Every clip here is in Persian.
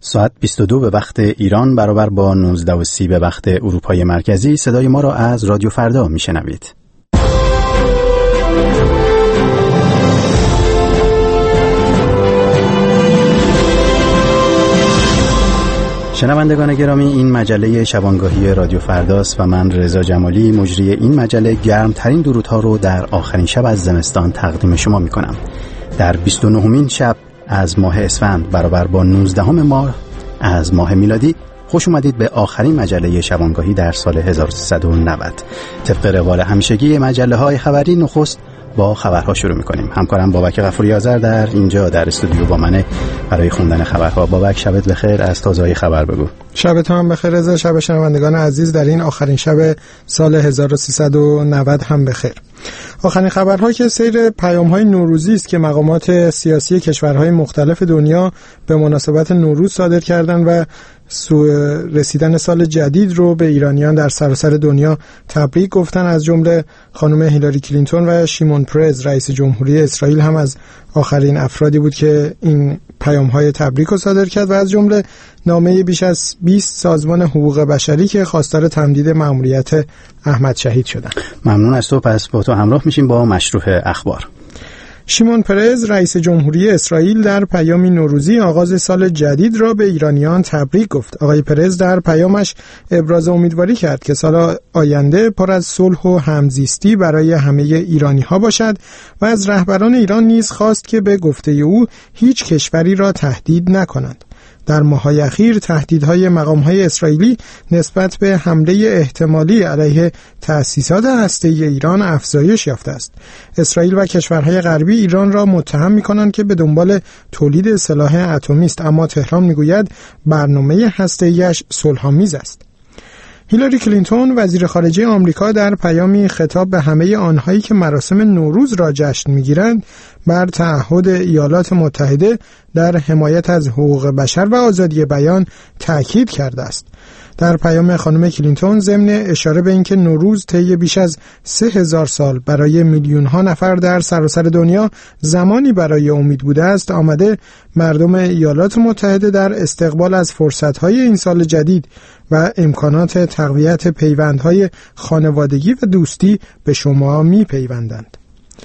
ساعت 22 به وقت ایران برابر با 19:30 به وقت اروپای مرکزی صدای ما را از رادیو فردا میشنوید. شنوندگان گرامی، این مجله شبانگاهی رادیو فرداست و من رضا جمالی مجری این مجله گرمترین درودها رو در آخرین شب از زمستان تقدیم شما میکنم. در 29مین شب از ماه اسفند برابر با 19 ماه از ماه میلادی خوش اومدید به آخرین مجله شبانگاهی در سال 1390. طبق روال همیشگی مجله های خبری نخست با خبرها شروع میکنیم. همکارم بابک غفوری آذر در اینجا در استودیو با منه برای خوندن خبرها. بابک، شبت بخیر، از تازه‌های خبر بگو. شبت هم بخیر رضا، شب شنوندگان عزیز در این آخرین شب سال 1390 هم بخیر. آخرین خبرها که سیر پیام‌های نوروزی است که مقامات سیاسی کشورهای مختلف دنیا به مناسبت نوروز صادر کردند و رسیدن سال جدید رو به ایرانیان در سراسر دنیا تبریک گفتن. از جمله خانم هیلاری کلینتون و شیمون پرز رئیس جمهوری اسرائیل هم از آخرین افرادی بود که این پیام‌های تبریک رو صادر کرد و از جمله نامه بیش از 20 سازمان حقوق بشری که خواستار تمدید مأموریت احمد شهید شدند. ممنون از تو. پس با تو همراه میشیم با مشروح اخبار. شیمون پرز رئیس جمهوری اسرائیل در پیامی نوروزی آغاز سال جدید را به ایرانیان تبریک گفت. آقای پرز در پیامش ابراز امیدواری کرد که سال آینده پر از صلح و همزیستی برای همه ایرانی‌ها باشد و از رهبران ایران نیز خواست که به گفته او هیچ کشوری را تهدید نکنند. در ماه‌های اخیر تهدیدهای مقام‌های اسرائیلی نسبت به حمله احتمالی علیه تأسیسات هسته‌ای ایران افزایش یافته است. اسرائیل و کشورهای غربی ایران را متهم می‌کنند که به دنبال تولید سلاح اتمی است، اما تهران می‌گوید برنامه هسته‌ایش صلح‌آمیز است. هیلاری کلینتون وزیر خارجه آمریکا در پیامی خطاب به همه آنهایی که مراسم نوروز را جشن می‌گیرند بر تعهد ایالات متحده در حمایت از حقوق بشر و آزادی بیان تأکید کرده است. در پیام خانم کلینتون ضمن اشاره به اینکه نوروز طی بیش از 3000 سال برای میلیون‌ها نفر در سراسر دنیا زمانی برای امید بوده است، آمده مردم ایالات متحده در استقبال از فرصت‌های این سال جدید و امکانات تقویت پیوندهای خانوادگی و دوستی به شما می‌پیوندند.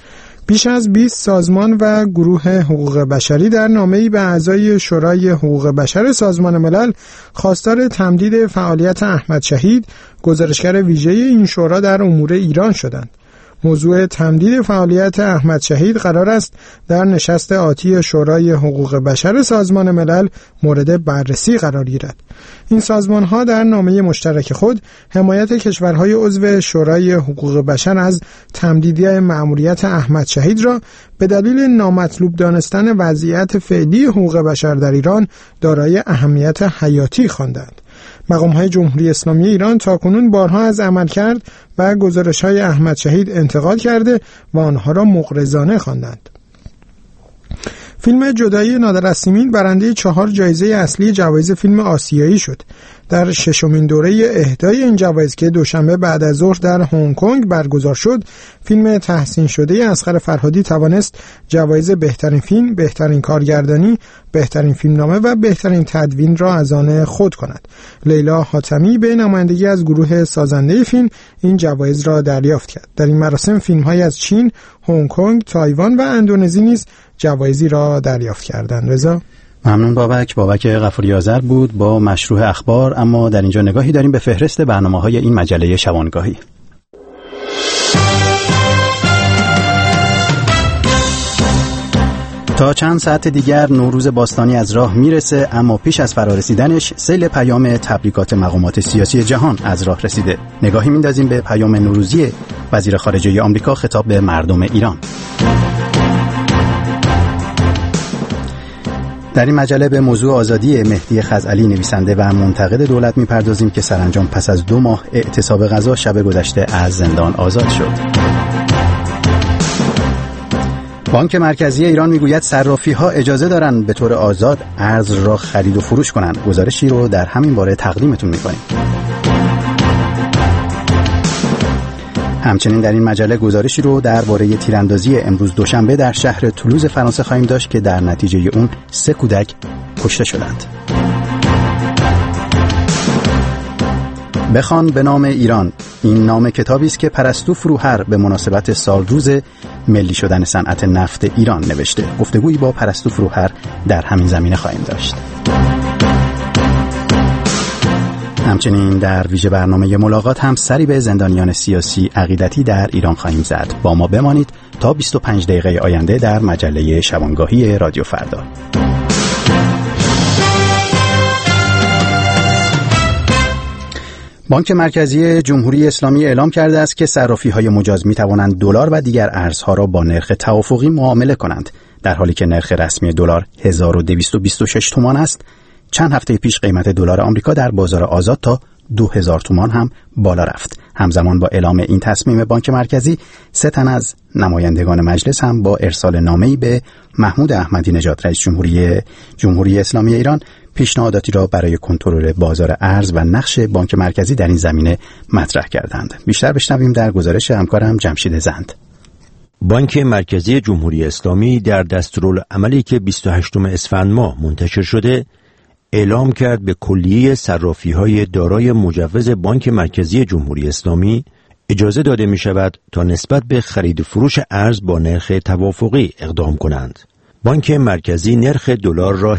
بیش از 20 سازمان و گروه حقوق بشری در نامه‌ای به اعضای شورای حقوق بشر سازمان ملل خواستار تمدید فعالیت احمد شهید، گزارشگر ویژه این شورا در امور ایران شدند. موضوع تمدید فعالیت احمد شهید قرار است در نشست آتی شورای حقوق بشر سازمان ملل مورد بررسی قرار گیرد. این سازمان‌ها در نامه مشترک خود حمایت کشورهای عضو شورای حقوق بشر از تمدیدی مأموریت احمد شهید را به دلیل نامطلوب دانستن وضعیت فعلی حقوق بشر در ایران دارای اهمیت حیاتی خواندند. مقام‌های جمهوری اسلامی ایران تاکنون بارها از عملکرد و گزارش‌های احمد شهید انتقاد کرده و آنها را مغرضانه خواندند. فیلم جدایی نادر از سیمین برنده 4 جایزه اصلی جوایز فیلم آسیایی شد. در 6مین دوره اهدای این جوایز که دوشنبه بعد از ظهر در هنگ کنگ برگزار شد، فیلم تحسین شده اصغر فرهادی توانست جوایز بهترین فیلم، بهترین کارگردانی، بهترین فیلمنامه و بهترین تدوین را از آن خود کند. لیلا حاتمی به نمایندگی از گروه سازنده فیلم این جوایز را دریافت کرد. در این مراسم فیلم‌هایی از چین، هنگ کنگ، تایوان و اندونزی نیز جوایزی را دریافت کردند. رضا، ممنون بابک غفوری آذر بود با مشروح اخبار. اما در اینجا نگاهی داریم به فهرست برنامه‌های این مجله شبانگاهی. تا چند ساعت دیگر نوروز باستانی از راه میرسه، اما پیش از فرارسیدنش سیل پیام تبریکات مقامات سیاسی جهان از راه رسیده. نگاهی میندازیم به پیام نوروزی وزیر خارجه آمریکا خطاب به مردم ایران. در این مجله به موضوع آزادی مهدی خزعلی نویسنده و منتقد دولت میپردازیم که سرانجام پس از 2 ماه اعتصاب غذا شب گذشته از زندان آزاد شد. بانک مرکزی ایران میگوید صرافی‌ها اجازه دارن به طور آزاد ارز را خرید و فروش کنند. گزارشی رو در همین باره تقدیمتون میکنیم. همچنین در این مجله گزارشی رو درباره تیراندازی امروز دوشنبه در شهر تولوز فرانسه خواهیم داشت که در نتیجه اون 3 کودک کشته شدند. بخوان به نام ایران، این نام کتابی است که پرستو فروهر به مناسبت سالروز ملی شدن صنعت نفت ایران نوشته. گفتگویی با پرستو فروهر در همین زمینه خواهیم داشت. همچنین در ویژه برنامه ملاقات هم سری به زندانیان سیاسی عقیدتی در ایران خواهیم زد. با ما بمانید تا 25 دقیقه آینده در مجله شبانگاهی رادیو فردا. بانک مرکزی جمهوری اسلامی اعلام کرده است که صرافی‌های مجاز می‌توانند دلار و دیگر ارزها را با نرخ توافقی معامله کنند، در حالی که نرخ رسمی دلار 1226 تومان است. چند هفته پیش قیمت دلار آمریکا در بازار آزاد تا 2000 تومان هم بالا رفت. همزمان با اعلام این تصمیم بانک مرکزی، 3 تن از نمایندگان مجلس هم با ارسال نامه‌ای به محمود احمدی نژاد رئیس جمهوری اسلامی ایران پیشنهاداتی را برای کنترل بازار ارز و نقش بانک مرکزی در این زمینه مطرح کردند. بیشتر بشنویم در گزارش همکارم جمشید زند. بانک مرکزی جمهوری اسلامی در دستورالعملی که 28 اسفند ماه منتشر شده اعلام کرد به کلیه صرافی‌های دارای مجوز بانک مرکزی جمهوری اسلامی اجازه داده می شود تا نسبت به خرید و فروش ارز با نرخ توافقی اقدام کنند. بانک مرکزی نرخ دلار را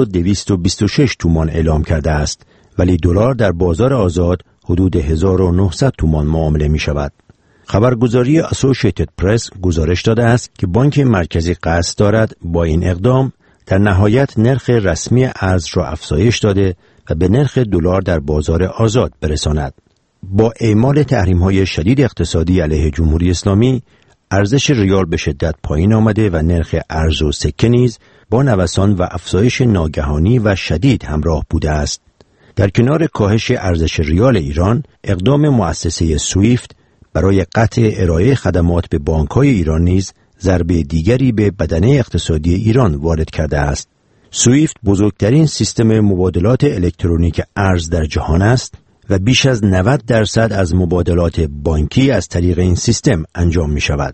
1226 تومان اعلام کرده است، ولی دلار در بازار آزاد حدود 1900 تومان معامله می شود. خبرگزاری اسوسییتد پرس گزارش داده است که بانک مرکزی قصد دارد با این اقدام در نهایت نرخ رسمی ارز را افزایش داده و به نرخ دلار در بازار آزاد برساند. با اعمال تحریم‌های شدید اقتصادی علیه جمهوری اسلامی، ارزش ریال به شدت پایین آمده و نرخ ارز و سکه نیز با نوسان و افزایش ناگهانی و شدید همراه بوده است. در کنار کاهش ارزش ریال ایران، اقدام مؤسسه سویفت برای قطع ارائه خدمات به بانک‌های ایران نیز ضربه دیگری به بدنه اقتصادی ایران وارد کرده است. سویفت بزرگترین سیستم مبادلات الکترونیک ارز در جهان است و بیش از 90% از مبادلات بانکی از طریق این سیستم انجام می شود.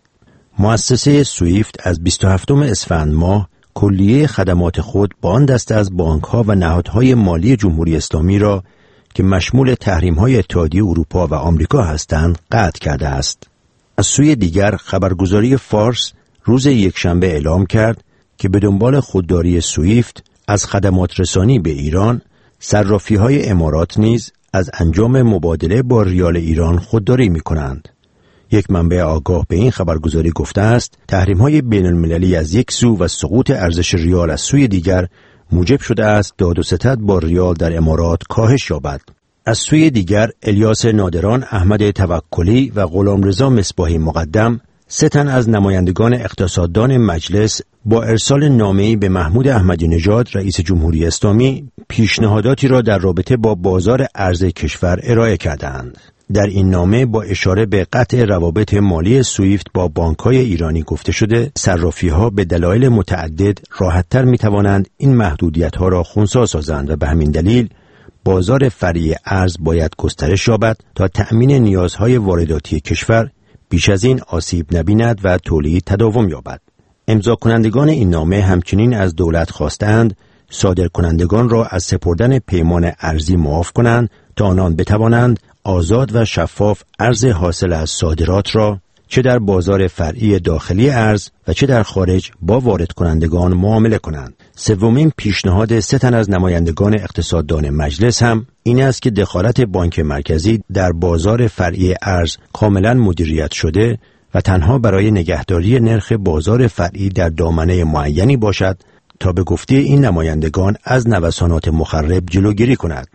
مؤسسه سویفت از 27 اسفند ماه کلیه خدمات خود با آن دسته از بانک‌ها و نهادهای مالی جمهوری اسلامی را که مشمول تحریم‌های اتحادیه اروپا و آمریکا هستند قطع کرده است. از سوی دیگر خبرگزاری فارس روز یکشنبه اعلام کرد که به دنبال خودداری سویفت از خدمات رسانی به ایران، صرافی‌های امارات نیز از انجام مبادله با ریال ایران خودداری می‌کنند. یک منبع آگاه به این خبرگزاری گفته است تحریم‌های بین‌المللی از یک سو و سقوط ارزش ریال از سوی دیگر موجب شده است داد و ستد با ریال در امارات کاهش یابد. از سوی دیگر الیاس نادران، احمد توکلی و غلامرضا مصباحی مقدم، 3 تن از نمایندگان اقتصاددان مجلس با ارسال نامه‌ای به محمود احمدی نژاد رئیس جمهوری اسلامی پیشنهاداتی را در رابطه با بازار ارز کشور ارائه کردند. در این نامه با اشاره به قطع روابط مالی سویفت با بانک‌های ایرانی گفته شده صرافی‌ها به دلایل متعدد راحت‌تر می‌توانند این محدودیت‌ها را خنثی سازند و به همین دلیل بازار فرعی ارز باید گسترش یابد تا تأمین نیازهای وارداتی کشور بیش از این آسیب نبیند و تولید تداوم یابد. امضا کنندگان این نامه همچنین از دولت خواستند صادرکنندگان را از سپردن پیمان ارزی معاف کنند تا آنان بتوانند آزاد و شفاف ارز حاصل از صادرات را چه در بازار فرعی داخلی ارز و چه در خارج با وارد کنندگان معامله کنند. سومین پیشنهاد 3 تن از نمایندگان اقتصاددان مجلس هم این است که دخالت بانک مرکزی در بازار فرعی ارز کاملا مدیریت شده و تنها برای نگهداری نرخ بازار فرعی در دامنه معینی باشد تا به گفته این نمایندگان از نوسانات مخرب جلوگیری کند.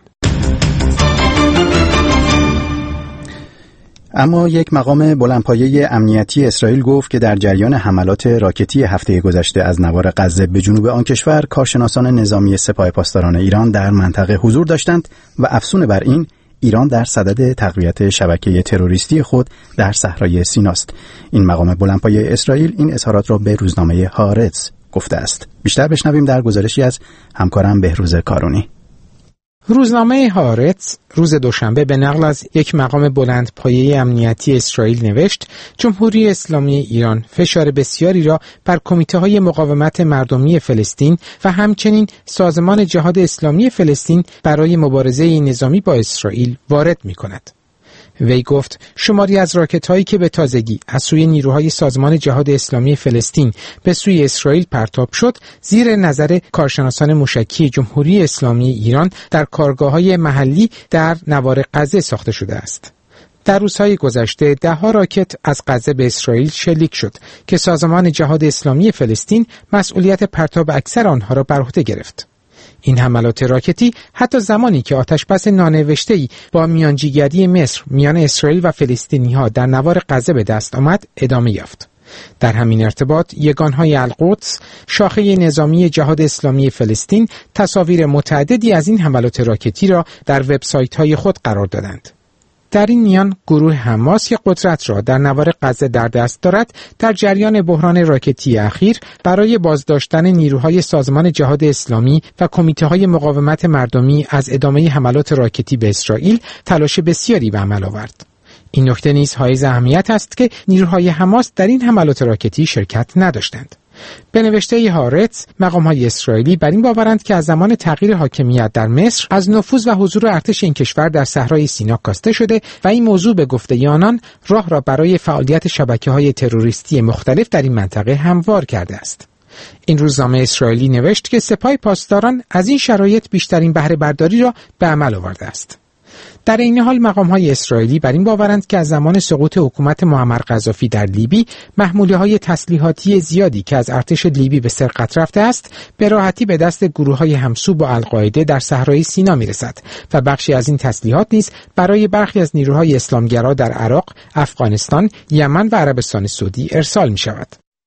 اما یک مقام بلندپایه امنیتی اسرائیل گفت که در جریان حملات راکتی هفته گذشته از نوار غزه به جنوب آن کشور کارشناسان نظامی سپاه پاسداران ایران در منطقه حضور داشتند و افزون بر این ایران در صدد تقویت شبکه تروریستی خود در صحرای سیناست. این مقام بلندپایه اسرائیل این اظهارات را به روزنامه هارتز گفته است. بیشتر بشنویم در گزارشی از همکارم بهروز کارونی. روزنامه هارتز روز دوشنبه به نقل از یک مقام بلند پایه امنیتی اسرائیل نوشت جمهوری اسلامی ایران فشار بسیاری را بر کمیته‌های مقاومت مردمی فلسطین و همچنین سازمان جهاد اسلامی فلسطین برای مبارزه نظامی با اسرائیل وارد می‌کند. وی گفت شماری از راکت‌هایی که به تازگی از سوی نیروهای سازمان جهاد اسلامی فلسطین به سوی اسرائیل پرتاب شد زیر نظر کارشناسان موشکی جمهوری اسلامی ایران در کارگاه‌های محلی در نوار غزه ساخته شده است. در روزهای گذشته ده‌ها راکت از غزه به اسرائیل شلیک شد که سازمان جهاد اسلامی فلسطین مسئولیت پرتاب اکثر آنها را بر عهده گرفت. این حملات راکتی حتی زمانی که آتشبس نانوشته‌ای با میانجیگری مصر میان اسرائیل و فلسطینی‌ها در نوار غزه به دست آمد ادامه یافت. در همین ارتباط یگانهای القدس شاخه نظامی جهاد اسلامی فلسطین تصاویر متعددی از این حملات راکتی را در وبسایت‌های خود قرار دادند. در این میان گروه حماس که قدرت را در نوار غزه در دست دارد در جریان بحران راکتی اخیر برای بازداشتن نیروهای سازمان جهاد اسلامی و کمیته‌های مقاومت مردمی از ادامه حملات راکتی به اسرائیل تلاش بسیاری به عمل آورد. این نکته نیز حائز اهمیت است که نیروهای حماس در این حملات راکتی شرکت نداشتند. به نوشته هارتز مقام‌های اسرائیلی بر این باورند که از زمان تغییر حاکمیت در مصر از نفوذ و حضور ارتش این کشور در صحرای سینا کاسته شده و این موضوع به گفته آنان راه را برای فعالیت شبکه‌های تروریستی مختلف در این منطقه هموار کرده است. این روزنامه اسرائیلی نوشت که سپاه پاسداران از این شرایط بیشترین بهره برداری را به عمل آورده است. در این حال مقام‌های اسرائیلی بر این باورند که از زمان سقوط حکومت معمر قذافی در لیبی محموله‌های تسلیحاتی زیادی که از ارتش لیبی به سرقت رفته است به راحتی به دست گروه‌های همسو با القاعده در صحرای سینا می‌رسد و بخشی از این تسلیحات نیز برای برخی از نیروهای اسلامگرا در عراق، افغانستان، یمن و عربستان سعودی ارسال می‌شود.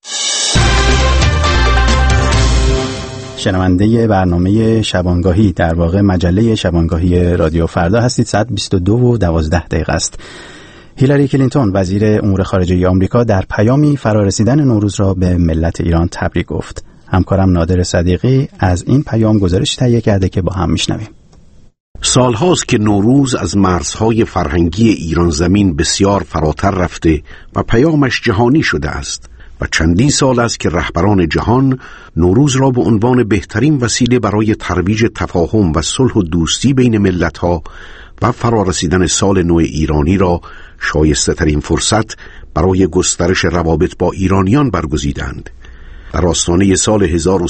شنونده برنامه شبانگاهی در واقع مجله شبانگاهی رادیو فردا هستید. ساعت 22:12 است. هیلاری کلینتون وزیر امور خارجه آمریکا در پیامی فرارسیدن نوروز را به ملت ایران تبریک گفت. همکارم نادر صدیقی از این پیام گزارش تهیه کرده که با هم میشنویم. سالهاست که نوروز از مرزهای فرهنگی ایران زمین بسیار فراتر رفته و پیامش جهانی شده است. و چندین سال است که رهبران جهان نوروز را به عنوان بهترین وسیله برای ترویج تفاهم و صلح و دوستی بین ملت‌ها و فرارسیدن سال نو ایرانی را شایسته ترین فرصت برای گسترش روابط با ایرانیان برگزیدند. در آستانه سال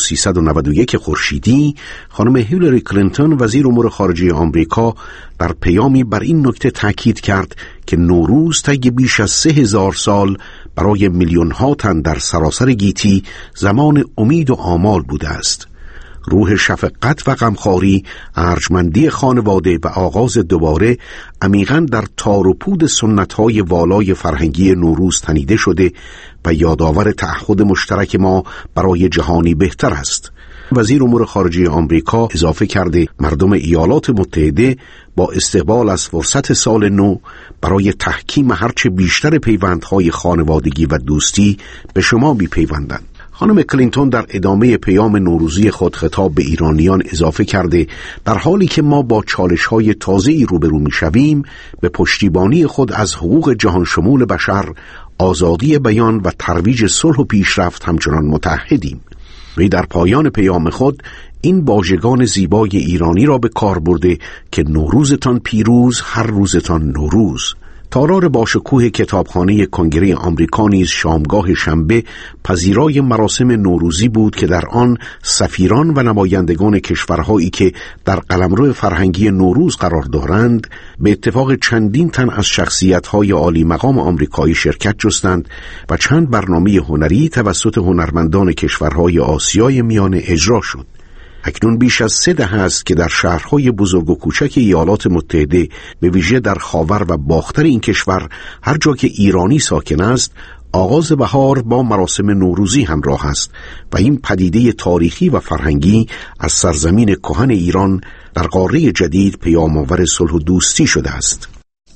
1391 خورشیدی خانم هیلاری کلینتون وزیر امور خارجه آمریکا در پیامی بر این نکته تاکید کرد که نوروز طی بیش از 3000 سال برای میلیون‌ها تن در سراسر گیتی زمان امید و آمال بوده است. روح شفقت و غمخواری، ارجمندی خانواده و آغاز دوباره عمیقاً در تار و پود سنت‌های والای فرهنگی نوروز تنیده شده و یادآور تعهد مشترک ما برای جهانی بهتر است. وزیر امور خارجه آمریکا اضافه کرده مردم ایالات متحده با استقبال از فرصت سال نو برای تحکیم هرچه بیشتر پیوندهای خانوادگی و دوستی به شما می‌پیوندند. خانم کلینتون در ادامه پیام نوروزی خود خطاب به ایرانیان اضافه کرده در حالی که ما با چالش‌های تازه‌ای روبرو می‌شویم به پشتیبانی خود از حقوق جهان شمول بشر، آزادی بیان و ترویج صلح و پیشرفت همچنان متحدیم. وی در پایان پیام خود این واژگان زیبای ایرانی را به کار برده که نوروزتان پیروز، هر روزتان نوروز. تالار باشکوه کتابخانه کنگره آمریکا نیز شامگاه شنبه پذیرای مراسم نوروزی بود که در آن سفیران و نمایندگان کشورهایی که در قلمرو فرهنگی نوروز قرار دارند به اتفاق چندین تن از شخصیت‌های عالی مقام آمریکایی شرکت جستند و چند برنامه هنری توسط هنرمندان کشورهای آسیای میانه اجرا شد. اکنون بیش از 3 دهه است که در شهرهای بزرگ و کوچک ایالات متحده به ویژه در خاور و باختر این کشور هر جا که ایرانی ساکن است آغاز بهار با مراسم نوروزی همراه است و این پدیده تاریخی و فرهنگی از سرزمین کهن ایران در قاره جدید پیام‌آور صلح و دوستی شده است.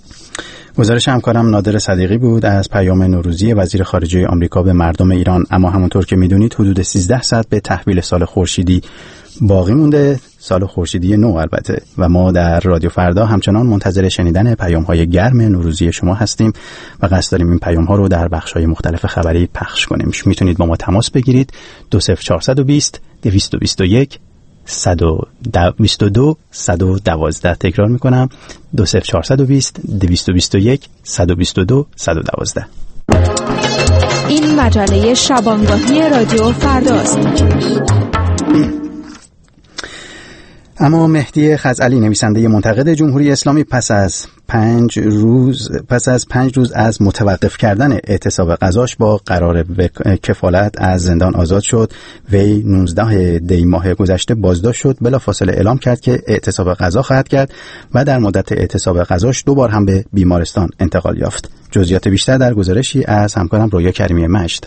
گزارش همکارم نادر صدیقی بود از پیام نوروزی وزیر خارجه آمریکا به مردم ایران. اما همونطور که میدونید حدود 13 ساعت به تحویل سال خورشیدی باقی مونده. سال خورشیدی نو البته، و ما در رادیو فردا همچنان منتظر شنیدن پیام‌های گرم نوروزی شما هستیم و قصد داریم این پیام‌ها رو در بخش‌های مختلف خبری پخش کنیم. میتونید با ما تماس بگیرید 20420 221 122 112. تکرار میکنم 20420 221 122 112. این مجله شبانگاهی رادیو فرداست. اما مهدی خزعلی، نویسنده منتقد جمهوری اسلامی، پس از 5 روز از متوقف کردن اعتصاب غذاش با قرار به کفالت از زندان آزاد شد. وی 19 دی ماه گذشته بازداشت شد، بلافاصله اعلام کرد که اعتصاب غذا خواهد کرد و در مدت اعتصاب غذاش 2 بار هم به بیمارستان انتقال یافت. جزئیات بیشتر در گزارشی از همکارم رویا کریمی مشت.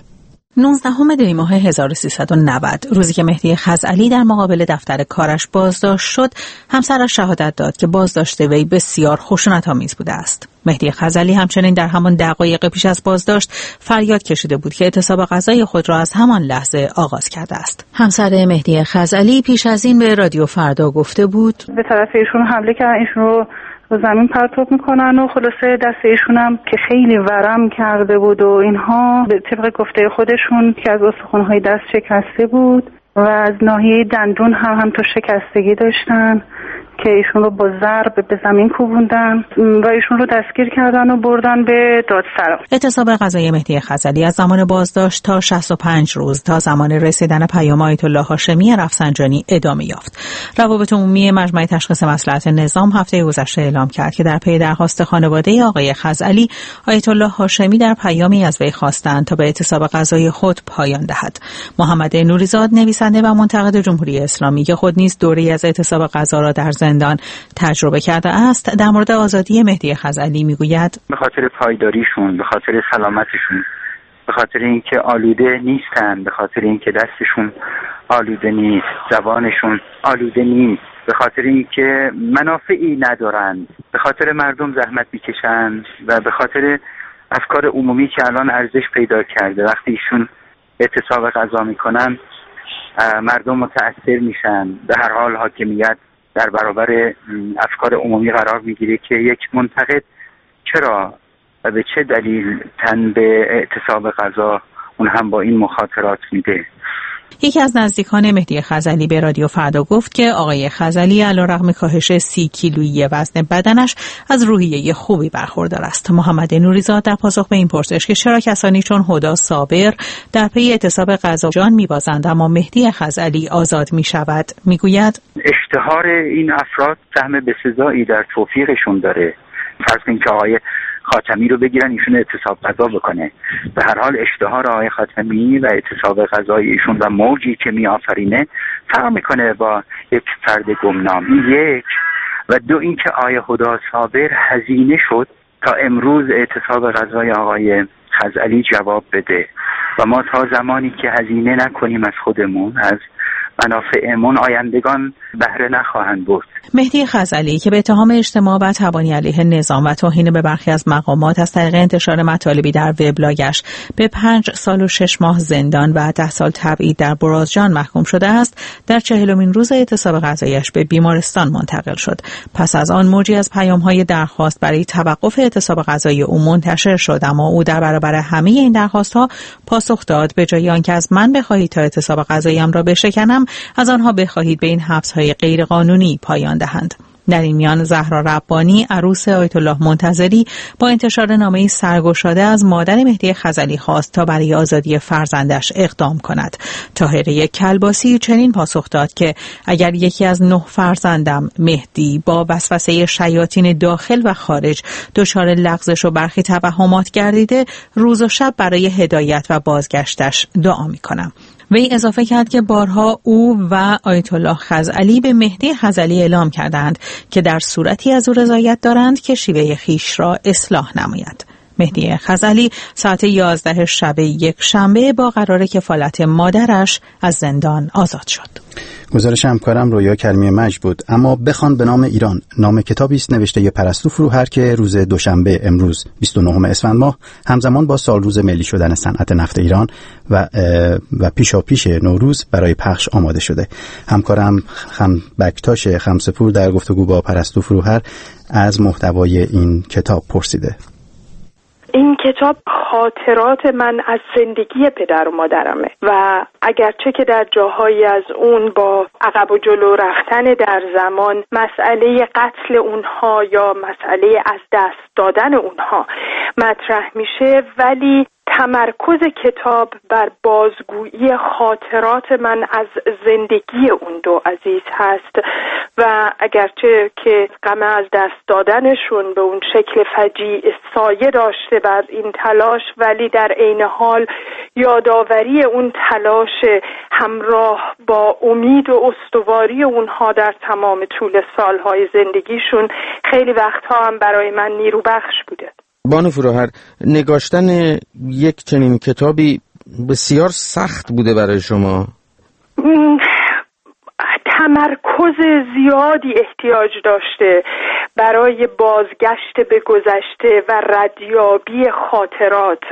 19 دی ماه 1390 روزی که مهدی خزعلی در مقابل دفتر کارش بازداشت شد، همسرش شهادت داد که بازداشت وی بسیار خشونت‌آمیز بوده است. مهدی خزعلی همچنین در همان دقایق پیش از بازداشت فریاد کشیده بود که اعتصاب غذای خود را از همان لحظه آغاز کرده است. همسر مهدی خزعلی پیش از این به رادیو فردا گفته بود به طرف ایشون حمله کردن، ایشون رو زمین پرتاب میکنن و خلاصه دست ایشون هم که خیلی ورم کرده بود و اینها، به طبق گفته خودشون که از استخوان‌های دست شکسته بود و از ناحیه دندون هم تو شکستگی داشتن که ایشون رو با ضرب به زمین کوبوندن و ایشون رو دستگیر کردن و بردن به دادسرا. اعتصاب غذای مهدی خزعلی از زمان بازداشت تا 65 روز تا زمان رسیدن پیام آیت الله هاشمی رفسنجانی ادامه یافت. روابط عمومی مجمع تشخیص مصلحت نظام هفته گذشته اعلام کرد که در پی درخواست خانواده آقای خزعلی، آیت الله هاشمی در پیامی از وی خواستند تا به اعتصاب غذای خود پایان دهد. محمد نوریزاد، نویسنده و منتقد جمهوری اسلامی که خود نیز دوره‌ای از اعتصاب غذا را در زندان تجربه کرده است، در مورد آزادی مهدی خزعلی میگوید به خاطر پایداریشون، به خاطر سلامتشون، به خاطر اینکه آلوده نیستن، به خاطر اینکه دستشون آلوده نیست، زبانشون آلوده نیست، به خاطر اینکه منافعی ندارن، به خاطر مردم زحمت میکشن و به خاطر افکار عمومی که الان ارزش پیدا کرده. وقتی ایشون اعتصاب غذا میکنن مردم متأثر میشن. به هر حال حاکمیت در برابر افکار عمومی قرار میگیره که یک منتقد چرا و به چه دلیل تن به اعتصاب غذا، اون هم با این مخاطرات میده. یکی از نزدیکان مهدی خزعلی به رادیو فردا گفت که آقای خزعلی علیرغم کاهش 30 کیلویی وزن بدنش از روحیه خوبی برخوردار است. محمد نوریزاد در پاسخ به این پرسش که چرا کسانی چون هدی صابر در پی اعتصاب غذا جان می‌بازند اما مهدی خزعلی آزاد می‌شود، میگوید اشتهار این افراد سهم بسزایی در توفیقشون داره. فرض کنید که آقای خاتمی رو بگیرن ایشون اعتصاب غذا بکنه، به هر حال اشتهار آقای خاتمی و اعتصاب غذای ایشون و موجی که میآفرینه فرق میکنه با یک فرد گمنام. یک و دو اینکه آقای هدی صابر هزینه شد تا امروز اعتصاب غذای آقای خزعلی جواب بده و ما تا زمانی که هزینه نکنیم از خودمون، از منافعمون، آیندگان بهره نخواهند برد. مهدی خزعلی که به اتهام اجتماع و تبانی علیه نظام و توهین به برخی از مقامات از طریق انتشار مطالبی در وبلاگش به 5 سال و 6 ماه زندان و 10 سال تبعید در برازجان محکوم شده است، در 40مین روز اعتصاب غذایش به بیمارستان منتقل شد. پس از آن موجی از پیام‌های درخواست برای توقف اعتصاب غذایی او منتشر شد، اما او در برابر همه این درخواست‌ها پاسخ داد به جای آنکه از من بخواهید تا اعتصاب غذاییم را بشکنم، از آنها بخواهید به این حبس‌های غیرقانونی پایان دهند. در این میان زهرا ربانی، عروس آیت الله منتظری، با انتشار نامه‌ای سرگشاده از مادر مهدی خزعلی خواست تا برای آزادی فرزندش اقدام کند. طاهره کلباسی چنین پاسخ داد که اگر یکی از 9 فرزندم مهدی با وسوسه شیاطین داخل و خارج دچار لغزش و برخی توهمات گردیده، روز و شب برای هدایت و بازگشتش دعا می‌کنم. وی اضافه کرد که بارها او و آیت الله خزعلی به مهدی خزعلی اعلام کردند که در صورتی از او رضایت دارند که شیوه خیش را اصلاح نماید. مهدی خزعلی ساعت 11 شب یک شنبه با قرار کفالت مادرش از زندان آزاد شد. گزارش همکارم رویا کریمی مجد بود. اما بخوان به نام ایران، نام کتابی است نوشته ی پرستو فروهر که روز دوشنبه امروز 29 اسفند ماه همزمان با سالروز ملی شدن صنعت نفت ایران و پیشاپیش نوروز برای پخش آماده شده. همکارم بکتاش خمسپور در گفتگو با پرستو فروهر از محتوای این کتاب پرسیده. این کتاب خاطرات من از زندگی پدر و مادرمه و اگرچه که در جاهایی از اون با عقب و جلو رفتن در زمان مسئله قتل اونها یا مسئله از دست دادن اونها مطرح میشه، ولی تمرکز کتاب بر بازگویی خاطرات من از زندگی اون دو عزیز هست و اگرچه که غم از دست دادنشون به اون شکل فجیع سایه داشته بر این تلاش، ولی در عین حال یادآوری اون تلاش همراه با امید و استواری اونها در تمام طول سالهای زندگیشون خیلی وقتها هم برای من نیروبخش بوده. بانو فروهر، نگاشتن یک چنین کتابی بسیار سخت بوده برای شما؟ تمرکز زیادی احتیاج داشته برای بازگشت به گذشته و ردیابی خاطرات.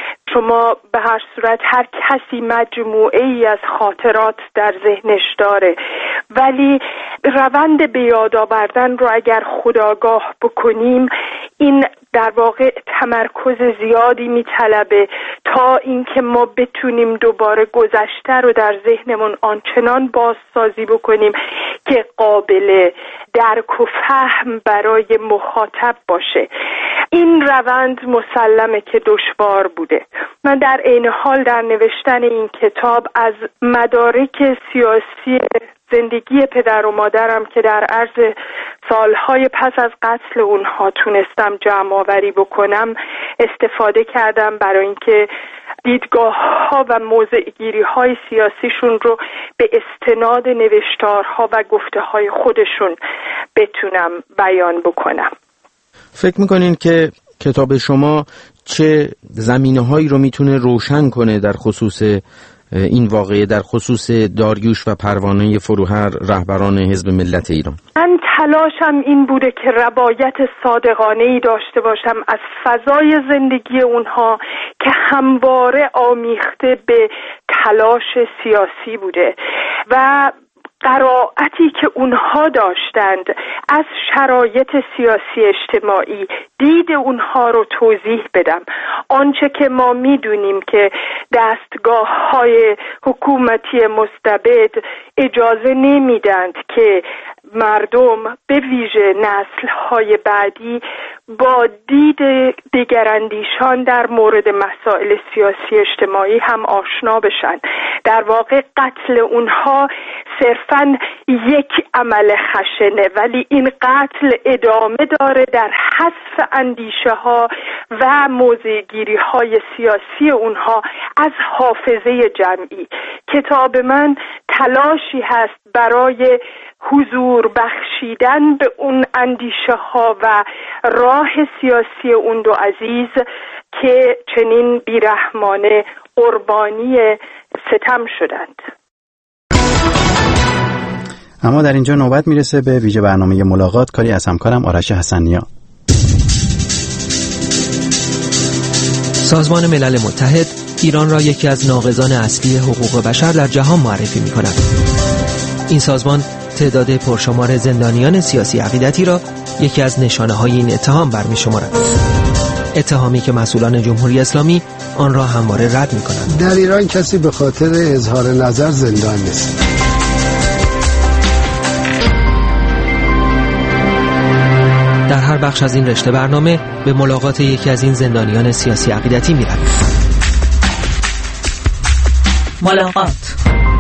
شما به هر صورت هر کسی مجموعه ای از خاطرات در ذهنش داره، ولی روند به یاد آوردن رو اگر خودآگاه بکنیم این در واقع تمرکز زیادی میطلبه تا اینکه ما بتونیم دوباره گذشته رو در ذهنمون آنچنان بازسازی بکنیم که قابل درک و فهم برای مخاطب باشه. این روند مسلمه که دشوار بوده. من در عین حال در نوشتن این کتاب از مدارک سیاسی زندگی پدر و مادرم که در عرض سالهای پس از قتل اونها تونستم جمع آوری بکنم استفاده کردم برای اینکه دیدگاه‌ها و موضع‌گیری‌های سیاسیشون رو به استناد نوشتارها و گفته‌های خودشون بتونم بیان بکنم. فکر می‌کنین که کتاب شما چه زمینه‌هایی رو میتونه روشن کنه در خصوص این واقعه، در خصوص داریوش و پروانه فروهر، رهبران حزب ملت ایران؟ من تلاشم این بوده که روایت صادقانه‌ای داشته باشم از فضای زندگی اونها که همواره آمیخته به تلاش سیاسی بوده و قرائتی که اونها داشتند از شرایط سیاسی اجتماعی، دید اونها رو توضیح بدم. آنچه که ما میدونیم که دستگاه‌های حکومتی مستبد اجازه نمیدند که مردم به ویژه نسل‌های بعدی با دید دیگراندیشان در مورد مسائل سیاسی اجتماعی هم آشنا بشن. در واقع قتل اونها صرفاً یک عمل خشنه، ولی این قتل ادامه داره در حذف اندیشه ها و موضع‌گیری های سیاسی اونها از حافظه جمعی. کتاب من تلاشی هست برای حضور بخشیدن به اون اندیشه ها و راه سیاسی اون دو عزیز که چنین بیرحمانه قربانی ستم شدند. اما در اینجا نوبت میرسه به ویژه برنامه ملاقات، کاری از همکارم آرش حسنیا. سازمان ملل متحد ایران را یکی از ناقضان اصلی حقوق بشر در جهان معرفی می‌کند. این سازمان تعداد پرشمار زندانیان سیاسی عقیدتی را یکی از نشانه‌های این اتهام برمی‌شمارد. اتهامی که مسئولان جمهوری اسلامی آن را همواره رد می‌کنند. در ایران کسی به خاطر اظهار نظر زندان نیست. در هر بخش از این رشته برنامه به ملاقات یکی از این زندانیان سیاسی عقیدتی می‌رویم. ملاقات.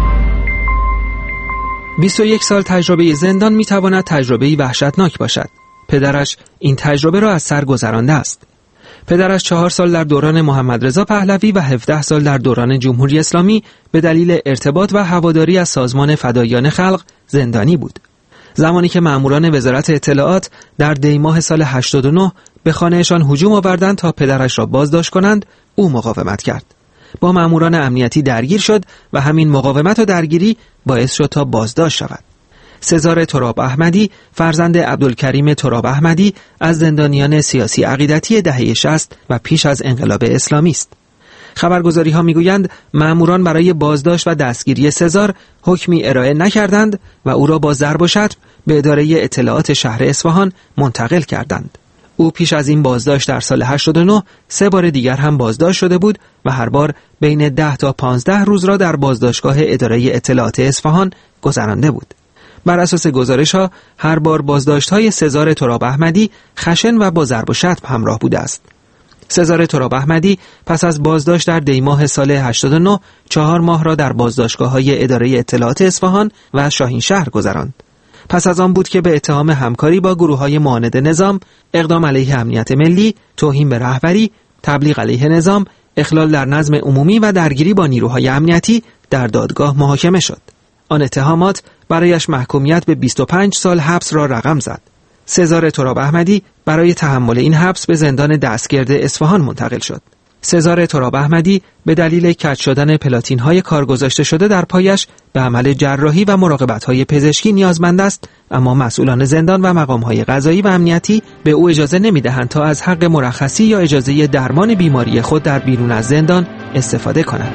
21 سال تجربه زندان می‌تواند تجربه‌ای وحشتناک باشد. پدرش این تجربه را از سر گذرانده است. پدرش 4 سال در دوران محمد رضا پهلوی و 17 سال در دوران جمهوری اسلامی به دلیل ارتباط و هواداری از سازمان فداییان خلق زندانی بود. زمانی که ماموران وزارت اطلاعات در دی ماه سال 89 به خانه‌شان هجوم آوردند تا پدرش را بازداشت کنند، او مقاومت کرد. با ماموران امنیتی درگیر شد و همین مقاومت و درگیری باعث شد تا بازداشت شود. سزار تراب احمدی فرزند عبدالکریم تراب احمدی از زندانیان سیاسی عقیدتی دهه 60 و پیش از انقلاب اسلامی است. خبرگزاری‌ها می‌گویند ماموران برای بازداشت و دستگیری سزار حکمی ارائه نکردند و او را با ضرب و شتم به اداره اطلاعات شهر اصفهان منتقل کردند. او پیش از این بازداشت در سال 89 3 بار دیگر هم بازداشت شده بود و هر بار بین 10 تا 15 روز را در بازداشتگاه اداره اطلاعات اصفهان گذرانده بود. بر اساس گزارش‌ها هر بار بازداشت‌های سزار تراب احمدی خشن و با ضرب و شتم همراه بوده است. سزار تراب احمدی پس از بازداشت در دی ماه سال 89 4 ماه را در بازداشتگاه‌های اداره اطلاعات اصفهان و شاهینشهر گذراند. پس از آن بود که به اتهام همکاری با گروه‌های معاند نظام، اقدام علیه امنیت ملی، توهین به رهبری، تبلیغ علیه نظام، اخلال در نظم عمومی و درگیری با نیروهای امنیتی در دادگاه محاکمه شد. آن اتهامات برایش محکومیت به 25 سال حبس را رقم زد. سزار تراب احمدی برای تحمل این حبس به زندان دستگرد اصفهان منتقل شد. سزار تراب احمدی به دلیل کج شدن پلاتین‌های کارگذاشته شده در پایش به عمل جراحی و مراقبت‌های پزشکی نیازمند است، اما مسئولان زندان و مقام‌های قضایی و امنیتی به او اجازه نمی‌دهند تا از حق مرخصی یا اجازه درمان بیماری خود در بیرون از زندان استفاده کند.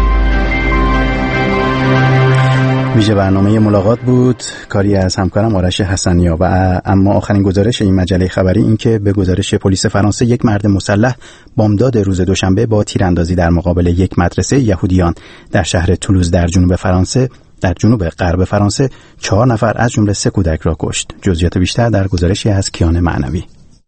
ویژه برنامه ملاقات بود، کاری از همکارم آرش حسنیا. و اما آخرین گزارش این مجله خبری این که به گزارش پلیس فرانسه یک مرد مسلح بامداد روز دوشنبه با تیراندازی در مقابل یک مدرسه یهودیان در شهر تولوز در جنوب غرب فرانسه 4 نفر از جمله 3 کودک را کشت. جزئیات بیشتر در گزارشی از کیان معنوی.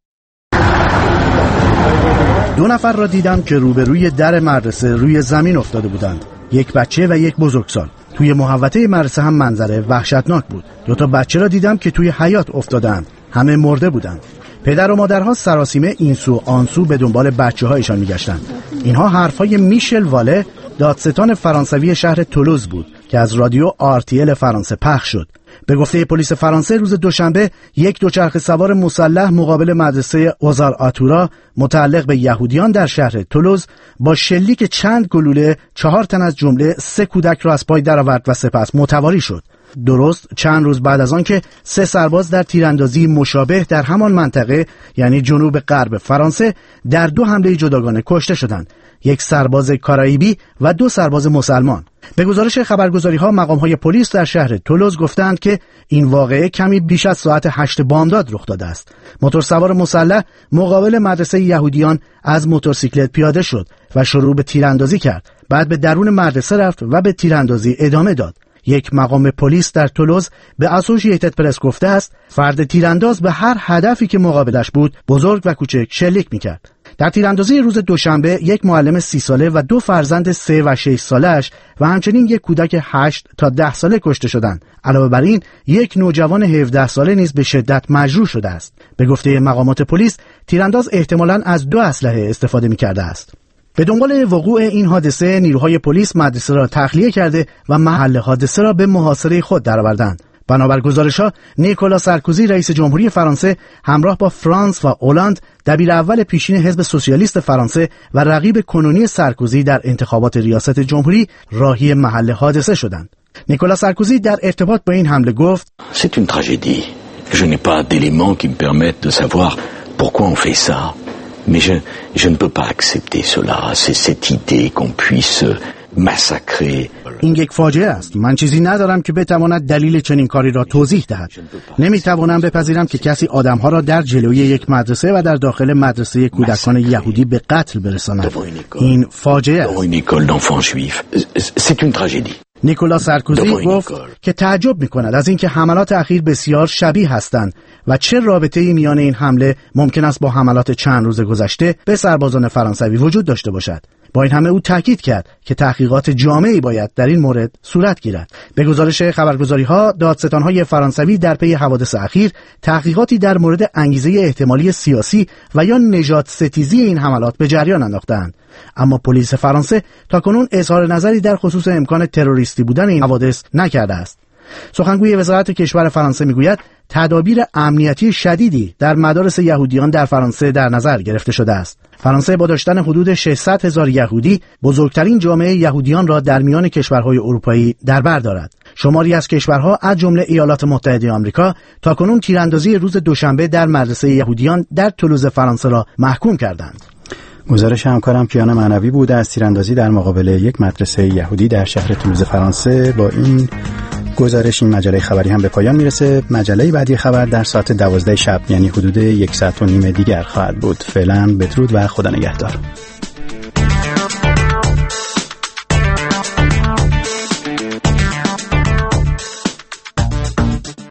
2 نفر را دیدم که روبروی در مدرسه روی زمین افتاده بودند، یک بچه و یک بزرگسال. توی محوطه مدرسه هم منظره وحشتناک بود. 2 تا بچه را دیدم که توی حیاط افتادند، همه مرده بودند. پدر و مادرها سراسیمه این سو آن سو به دنبال بچه‌هایشان می‌گشتند. اینها حرفای میشل واله، دادستان فرانسوی شهر تولوز بود که از رادیو RTL فرانسه پخش شد. به گفته پلیس فرانسه روز دوشنبه یک دوچرخه سوار مسلح مقابل مدرسه اوزار آتورا متعلق به یهودیان در شهر تولوز با شلیک چند گلوله 4 تن از جمله 3 کودک را از پای درآورد و سپس متواری شد. درست چند روز بعد از آن که 3 سرباز در تیراندازی مشابه در همان منطقه یعنی جنوب غرب فرانسه در 2 حمله جداگانه کشته شدند، 1 سرباز کارائیبی و 2 سرباز مسلمان. به گزارش خبرگزاری‌ها مقام‌های پلیس در شهر تولوز گفتند که این واقعه کمی بیش از ساعت 8 بامداد رخ داده است. موتورسوار مسلح مقابل مدرسه یهودیان از موتورسیکلت پیاده شد و شروع به تیراندازی کرد. بعد به درون مدرسه رفت و به تیراندازی ادامه داد. یک مقام پلیس در تولوز به اسوشییتد پرس گفته است فرد تیرانداز به هر هدفی که مقابلش بود بزرگ و کوچک شلیک می‌کرد. در تیراندازی روز دوشنبه یک معلم 30 ساله و 2 فرزند 3 و 6 سالش و همچنین یک کودک 8 تا 10 ساله کشته شدند. علاوه بر این یک نوجوان 17 ساله نیز به شدت مجروح شده است. به گفته مقامات پلیس تیرانداز احتمالاً از 2 اسلحه استفاده می‌کرده است. به دنبال وقوع این حادثه نیروهای پلیس مدرسه را تخلیه کرده و محل حادثه را به محاصره خود درآوردند. بنابر گزارش‌ها نیکولا سارکوزی رئیس جمهوری فرانسه همراه با فرانس و هلند دبیر اول پیشین حزب سوسیالیست فرانسه و رقیب کنونی سارکوزی در انتخابات ریاست جمهوری راهی محل حادثه شدند. نیکولا سارکوزی در ارتباط با این حمله گفت: C'est une tragédie. Je n'ai pas d'éléments qui me permettent de savoir pourquoi on fait ça. Mais je ne peux pas accepter cela. C'est cette idée qu'on puisse massacrer. این یک فاجعه است. من چیزی ندارم که بتواند دلیل چنین کاری را توضیح دهد. نمیتوانم بپذیرم که کسی آدمها را در جلوی یک مدرسه و در داخل مدرسه کودکان یهودی به قتل برساند. این فاجعه است. نیکولا سارکوزی گفت که تعجب می‌کند از اینکه حملات اخیر بسیار شبیه هستند و چه رابطه‌ای میان این حمله ممکن است با حملات چند روز گذشته به سربازان فرانسوی وجود داشته باشد. با این همه او تاکید کرد که تحقیقات جامعی باید در این مورد صورت گیرد. به گزارش خبرگزاری‌ها دادستان‌های فرانسوی در پی حوادث اخیر تحقیقاتی در مورد انگیزه احتمالی سیاسی و یا نژاد ستیزی این حملات به جریان انداختند. اما پلیس فرانسه تاکنون اظهار نظری در خصوص امکان تروریستی بودن این حوادث نکرده است. سخنگوی وزارت کشور فرانسه میگوید تدابیر امنیتی شدیدی در مدارس یهودیان در فرانسه در نظر گرفته شده است. فرانسه با داشتن حدود 600,000 یهودی بزرگترین جامعه یهودیان را در میان کشورهای اروپایی در بر دارد. شماری از کشورها از جمله ایالات متحده آمریکا تاکنون تیراندازی روز دوشنبه در مدرسه یهودیان در تولوز فرانسه را محکوم کردند. گزارش همکارم کیان معنوی بود از تیراندازی در مقابل یک مدرسه یهودی در شهر تولوز فرانسه. با این گزارش این مجله خبری هم به پایان میرسه. مجله بعدی خبر در ساعت 12 شب یعنی حدود 1 ساعت و نیم دیگر خواهد بود. فعلا بدرود و خدا نگهدار.